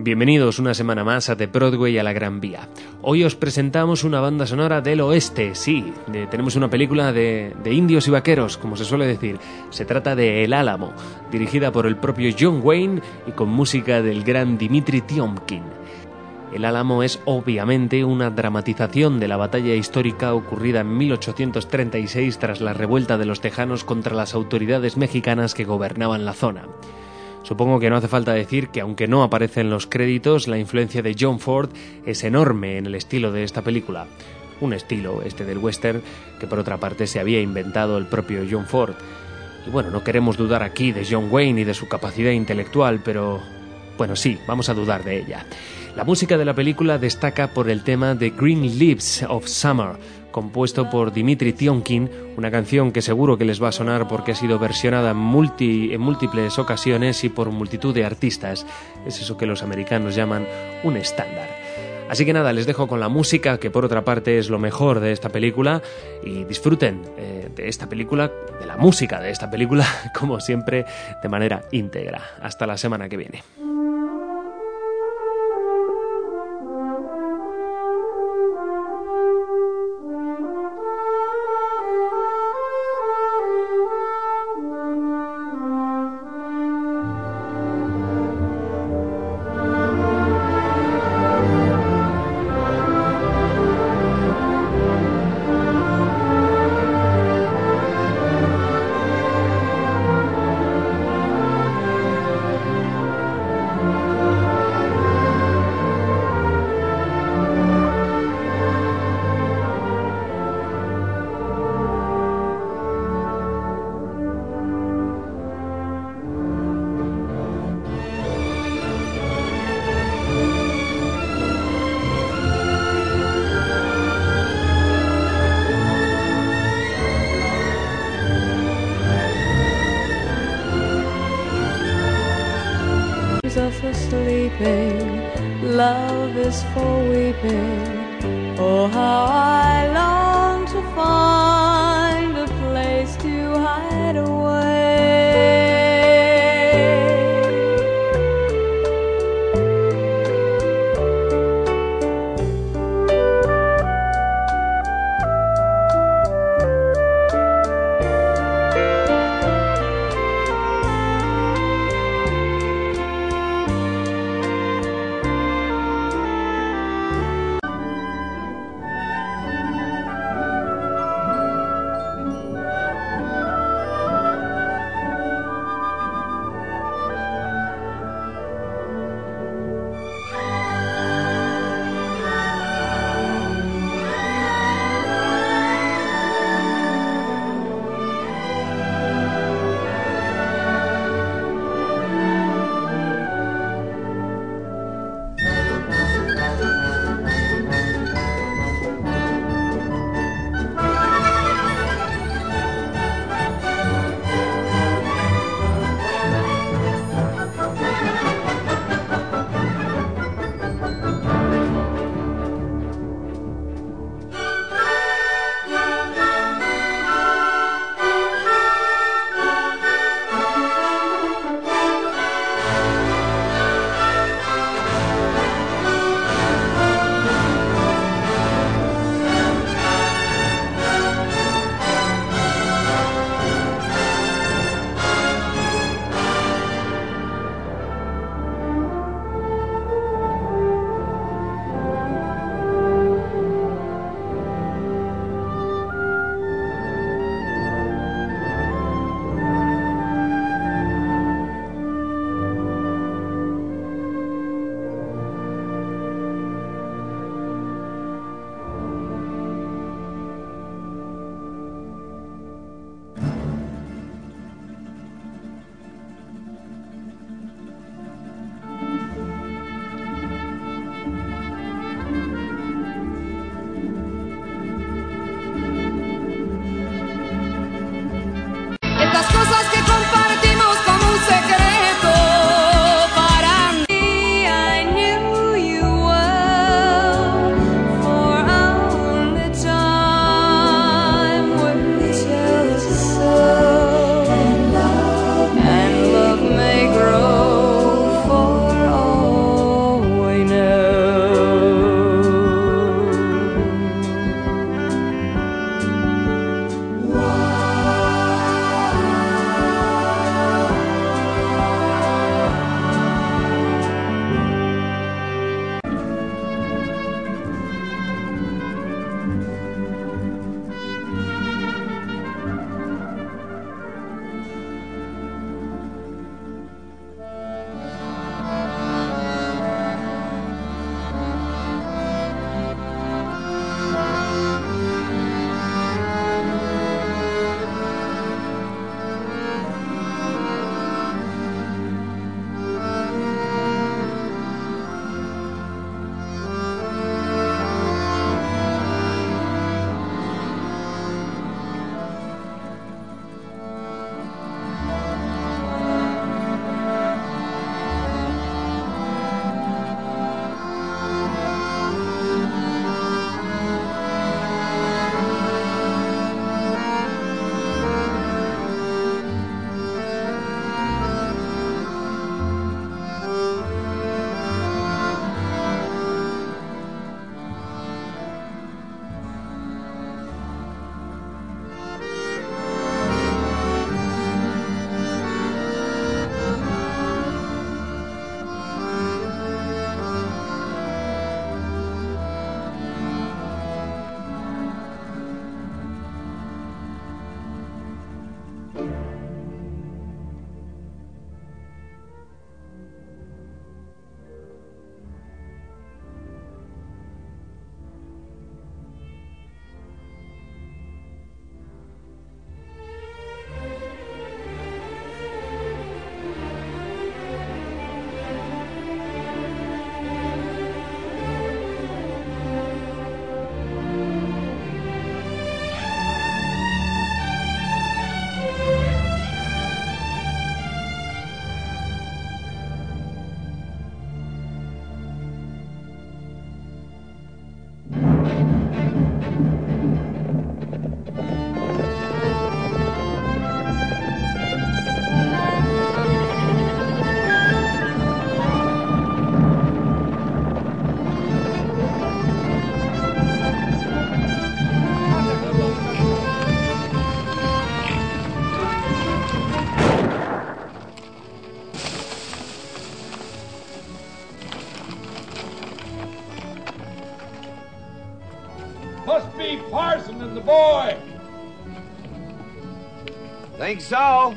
Bienvenidos una semana más a The Broadway a la Gran Vía. Hoy os presentamos una banda sonora del oeste, sí, tenemos una película de indios y vaqueros, como se suele decir. Se trata de El Álamo, dirigida por el propio John Wayne y con música del gran Dimitri Tiomkin. El Álamo es obviamente una dramatización de la batalla histórica ocurrida en 1836 tras la revuelta de los tejanos contra las autoridades mexicanas que gobernaban la zona. Supongo que no hace falta decir que, aunque no aparece en los créditos, la influencia de John Ford es enorme en el estilo de esta película. Un estilo, este del western, que por otra parte se había inventado el propio John Ford. Y bueno, no queremos dudar aquí de John Wayne y de su capacidad intelectual, pero bueno, sí, vamos a dudar de ella. La música de la película destaca por el tema The Green Leaves of Summer, compuesto por Dimitri Tiomkin, una canción que seguro que les va a sonar porque ha sido versionada en múltiples ocasiones y por multitud de artistas. Es eso que los americanos llaman un estándar. Así que nada, les dejo con la música, que por otra parte es lo mejor de esta película, y disfruten de esta película, de la música de esta película, como siempre, de manera íntegra. Hasta la semana que viene. For sleeping, love is for weeping. Oh, how I long to find a place to hide away. Must be Parson and the boy. Think so?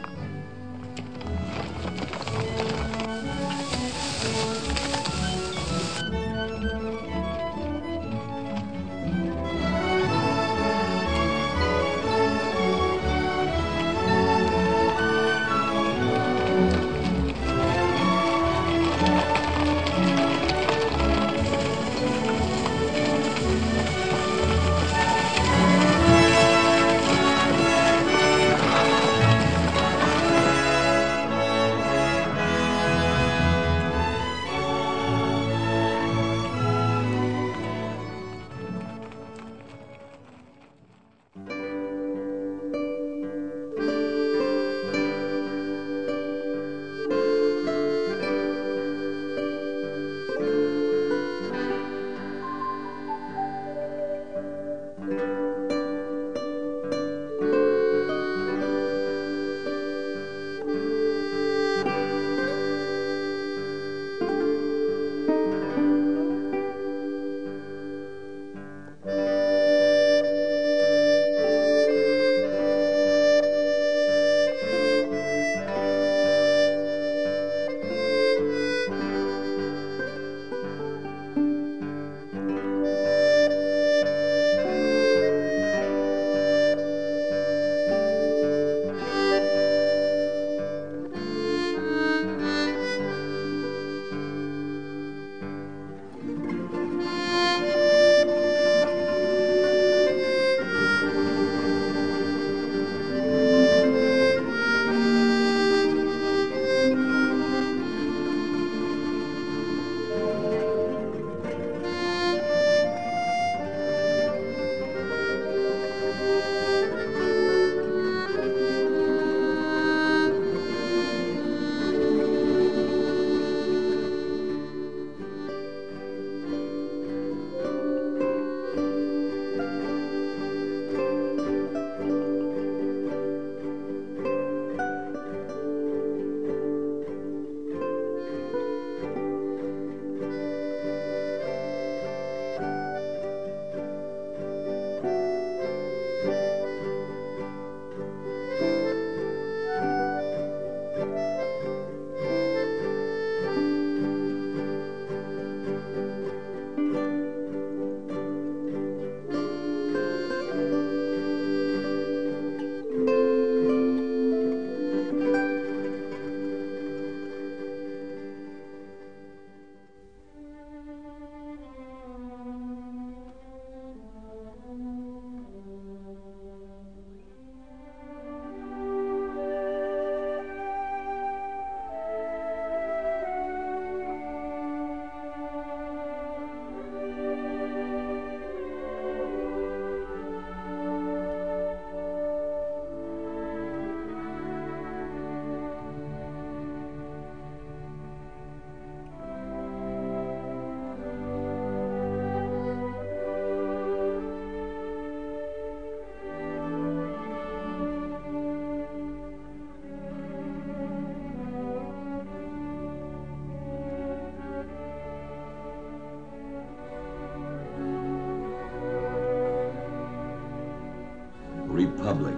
Republic.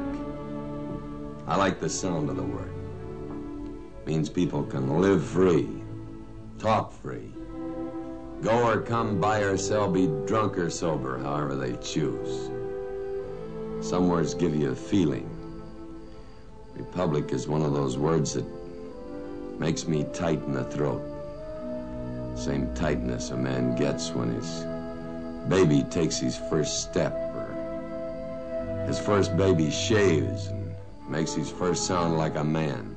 I like the sound of the word. Means people can live free, talk free, go or come, buy or sell, be drunk or sober, however they choose. Some words give you a feeling. Republic is one of those words that makes me tight in the throat. Same tightness a man gets when his baby takes his first step, or his first baby shaves and makes his first sound like a man.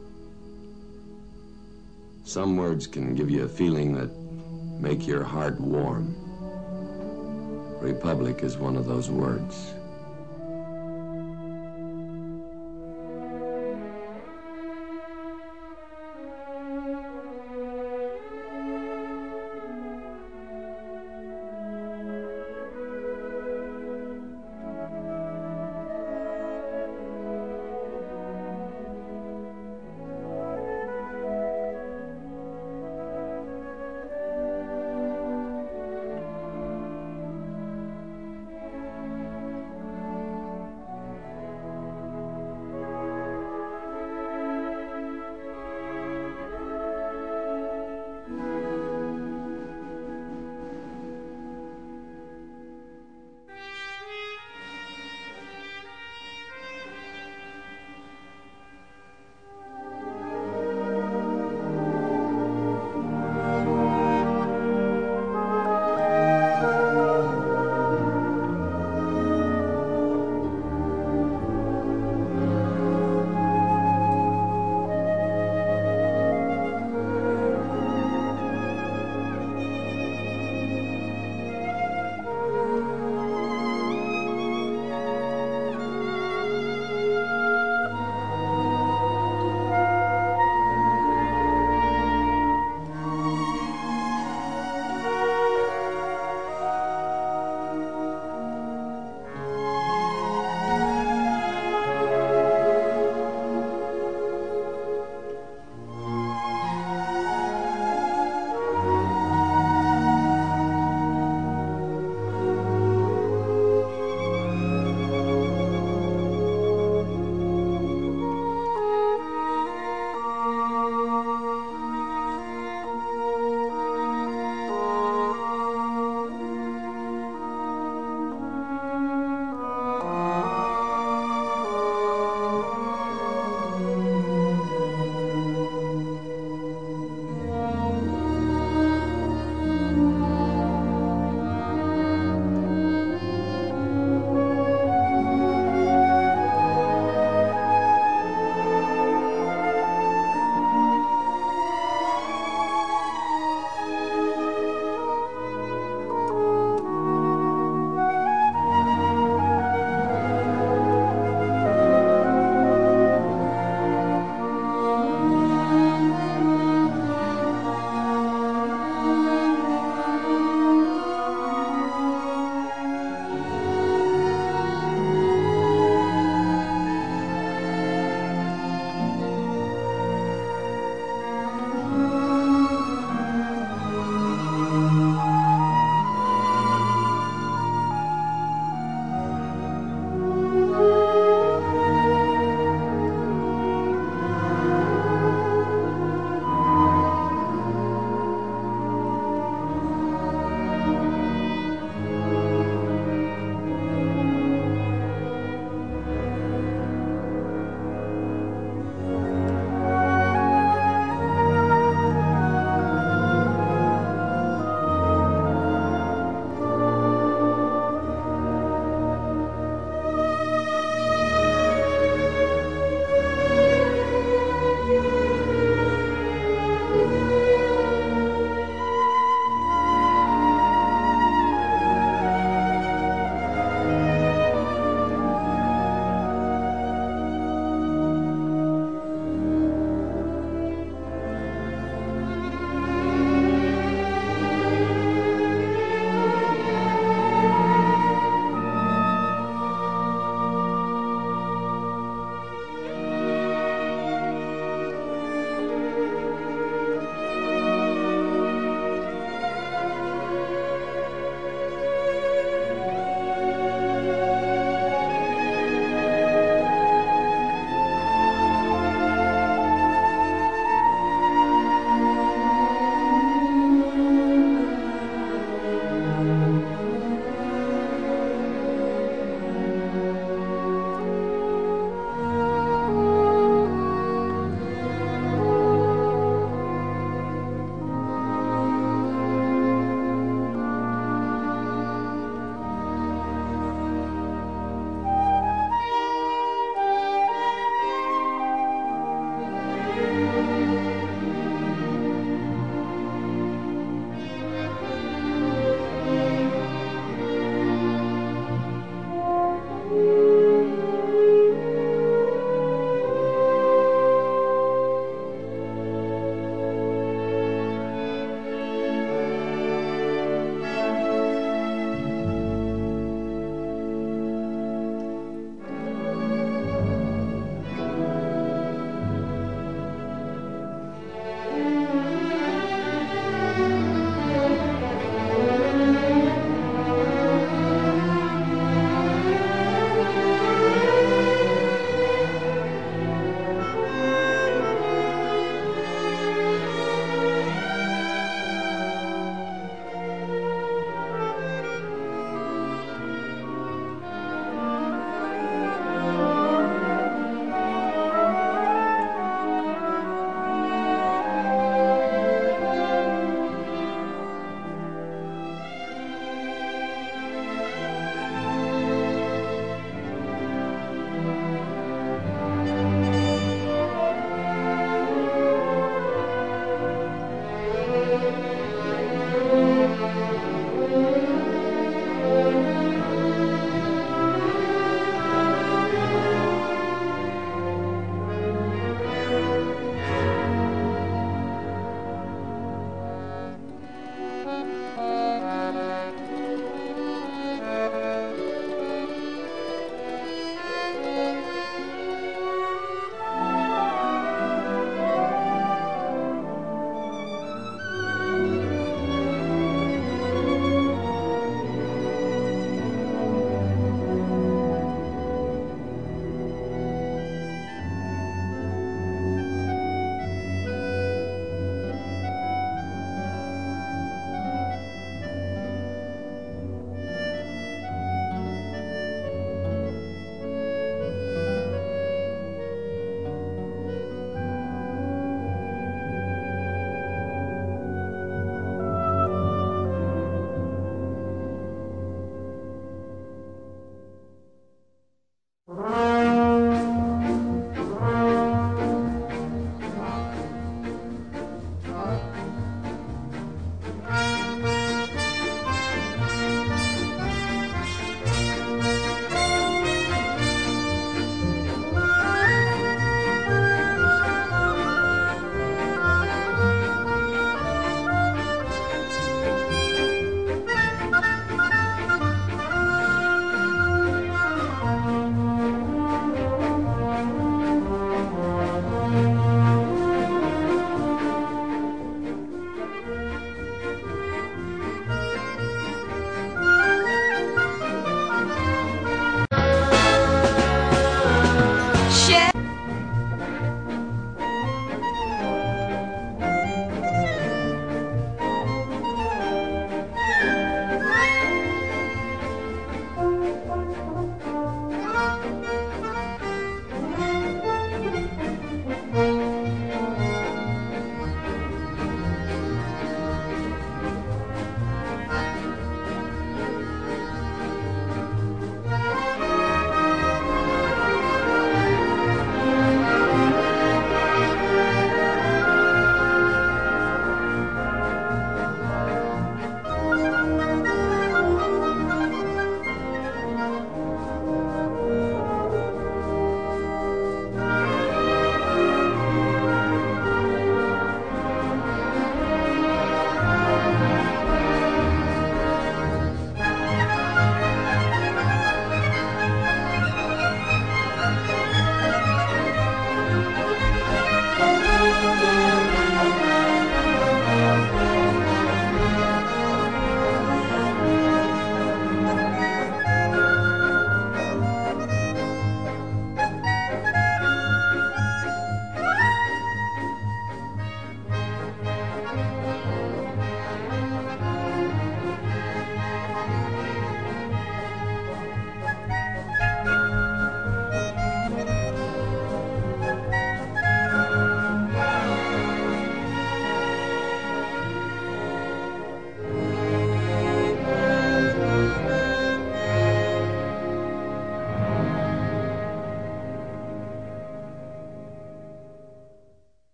Some words can give you a feeling that make your heart warm. Republic is one of those words.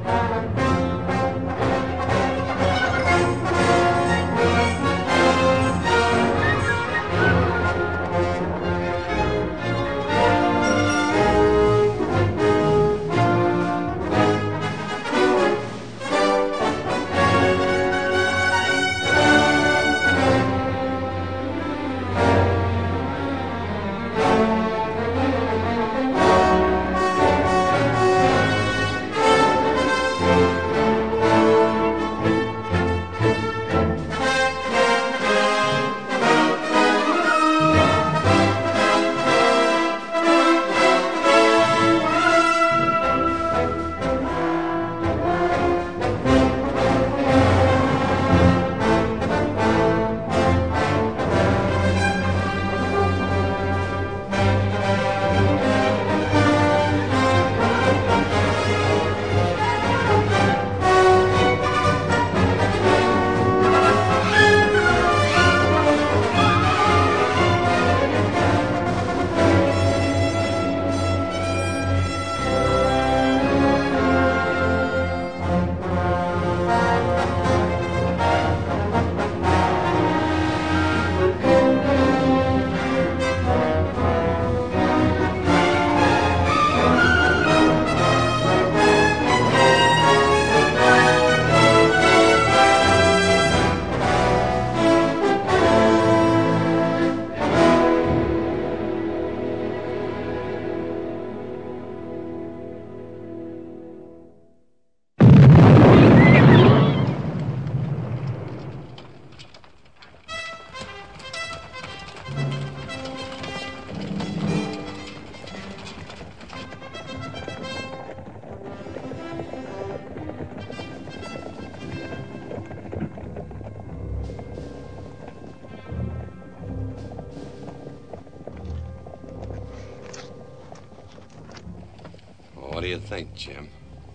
What do you think, Jim?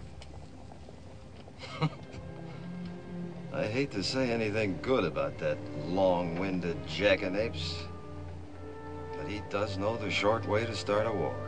I hate to say anything good about that long-winded jackanapes, but he does know the short way to start a war.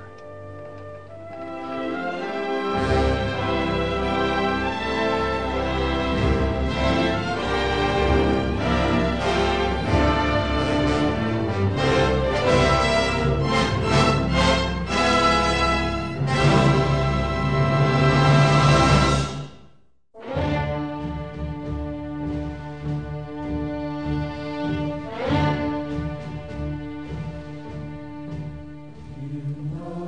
You know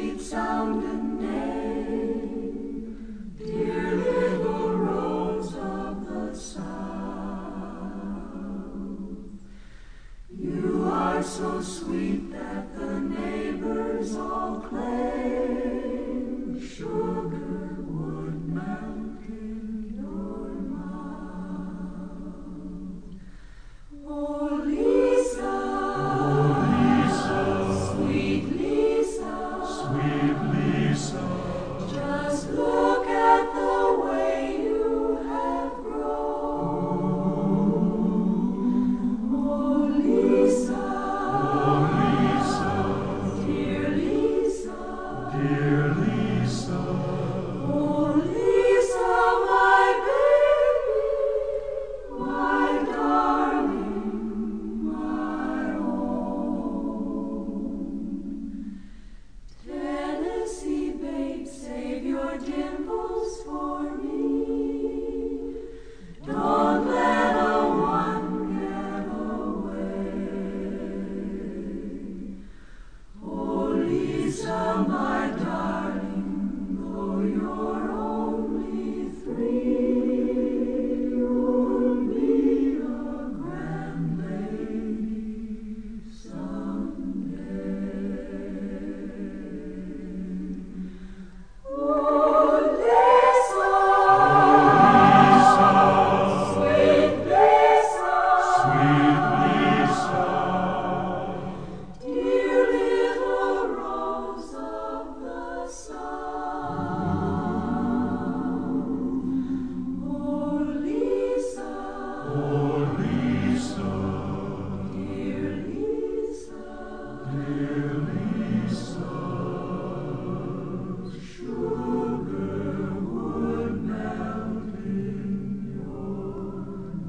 sweet sounding name, dear little rose of the south. You are so sweet that the neighbors all claim sugar would melt in your mouth. Oh, Lisa, sweet Lisa, sweet Lisa, just look at the way you have grown. Oh, Lisa, dear Lisa, dear Lisa, oh, Lisa, my baby, my darling, my own. Tennessee babe, save your dimples for me. Don't let a one get away. Oh, Lisa, my darling, though you're only 3, you'll be a grand lady someday. Oh, Lisa, sweet Lisa, dear little rose of the south. Oh, Lisa, dear Lisa, sugar would melt in your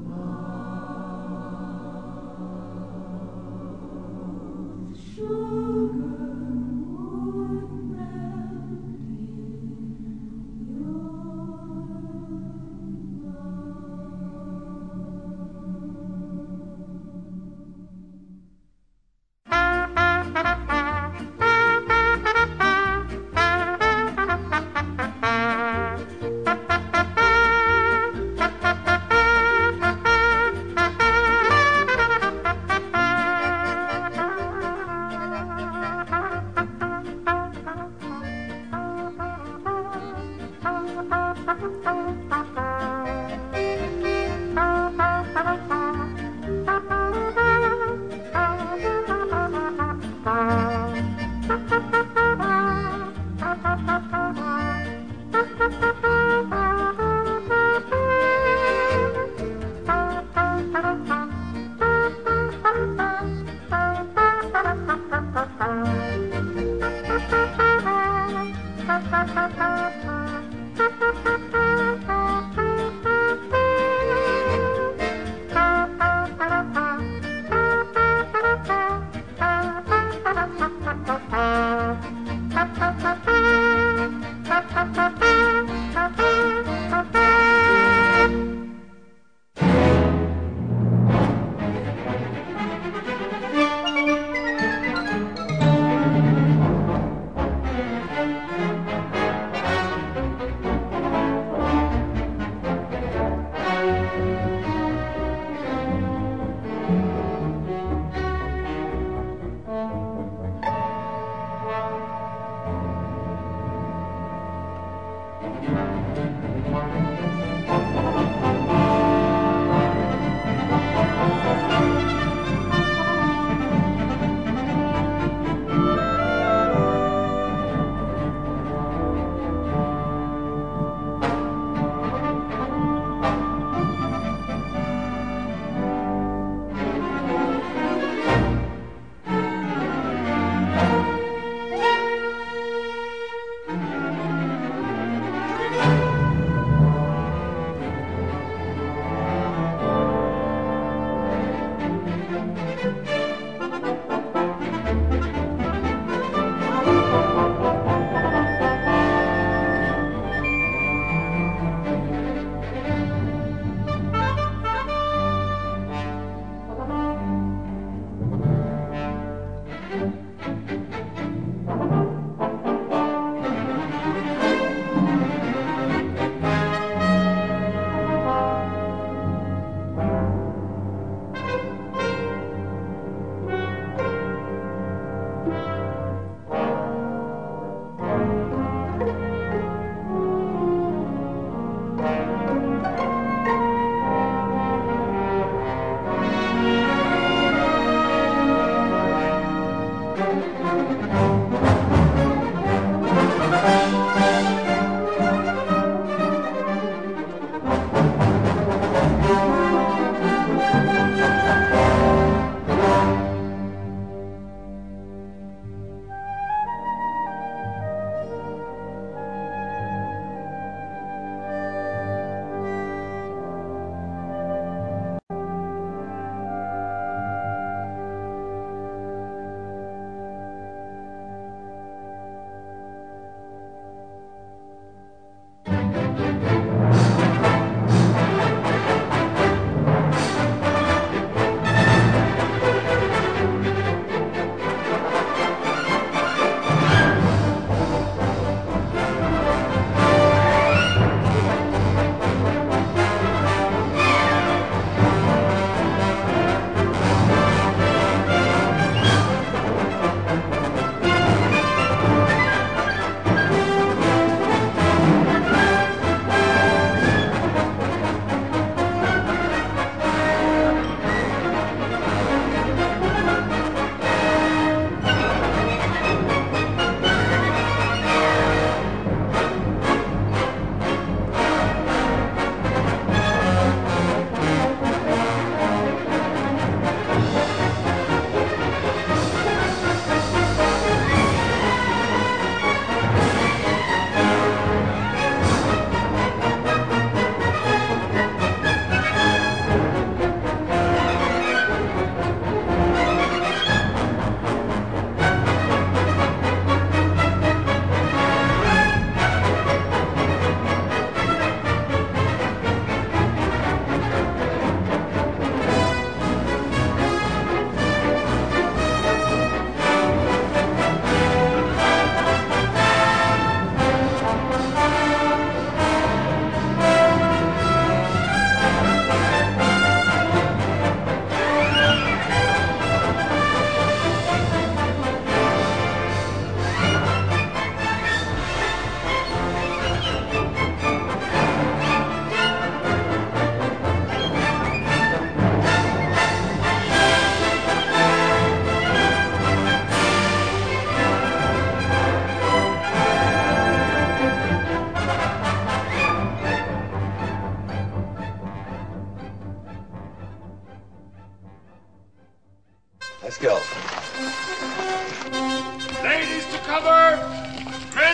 mouth. Sugar would melt in your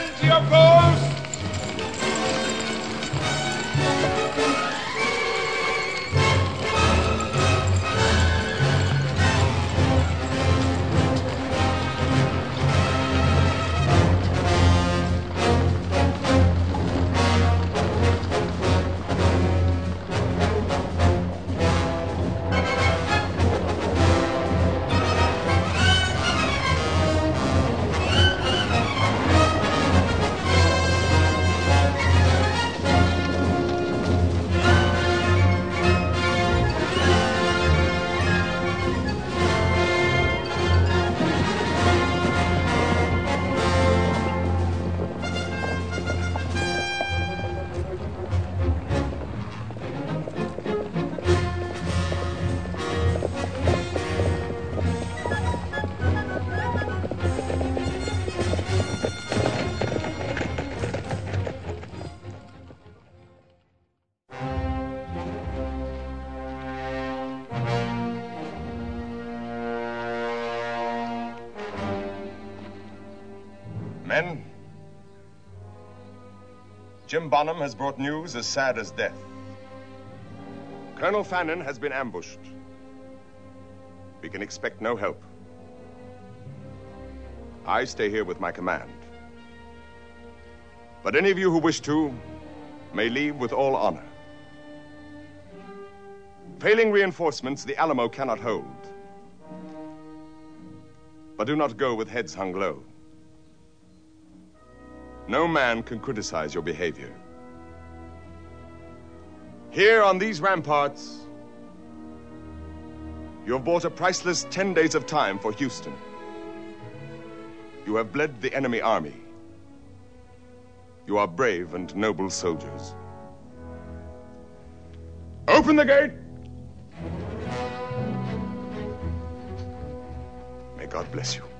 hand to your goals. Men, Jim Bonham has brought news as sad as death. Colonel Fannin has been ambushed. We can expect no help. I stay here with my command. But any of you who wish to may leave with all honor. Failing reinforcements, the Alamo cannot hold. But do not go with heads hung low. No man can criticize your behavior. Here on these ramparts, you have bought a priceless 10 days of time for Houston. You have bled the enemy army. You are brave and noble soldiers. Open the gate! May God bless you.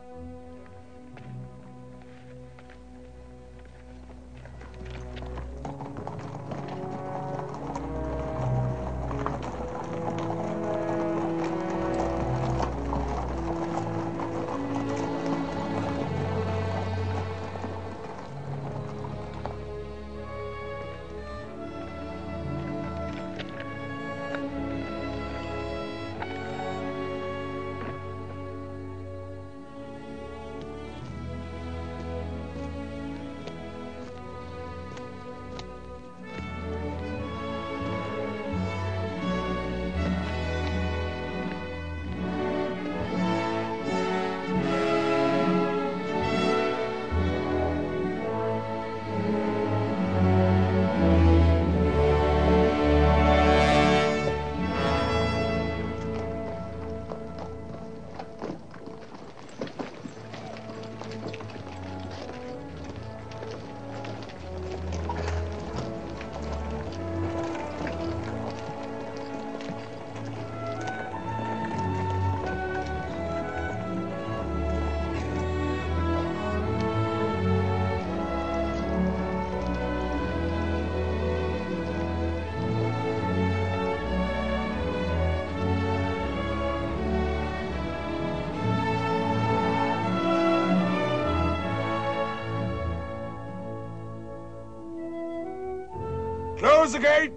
Close the gate!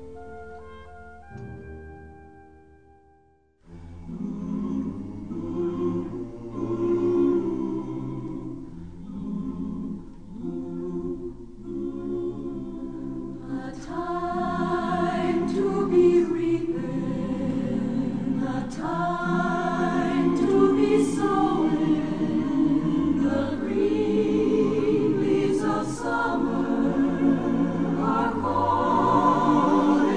A time to be reaping, a time to be sowing, the green leaves of summer are calling.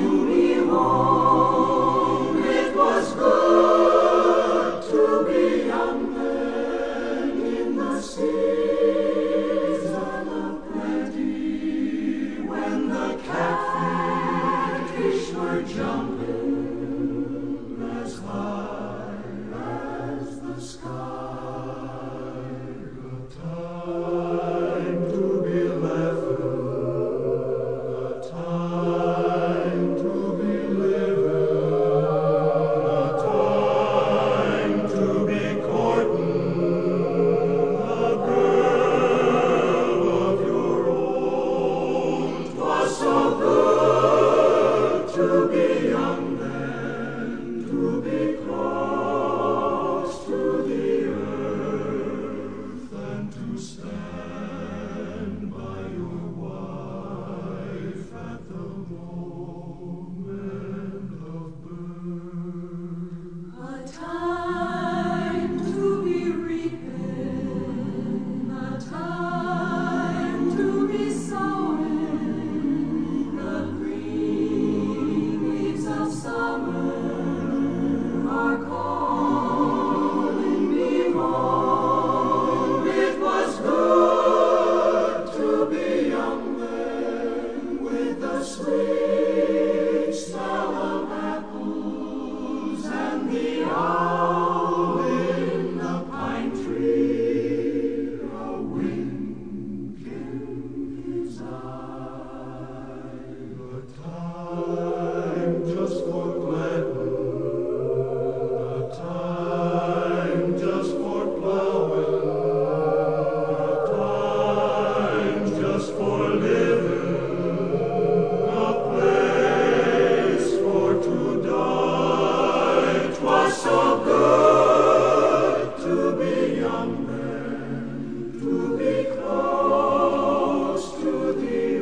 To be close to the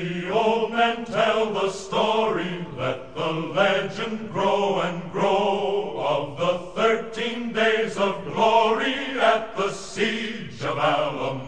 the old men tell the story, let the legend grow and grow of the 13 days of glory at the siege of Alamo.